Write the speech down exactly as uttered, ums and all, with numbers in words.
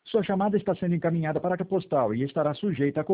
Sua chamada está sendo encaminhada para a postal e estará sujeita a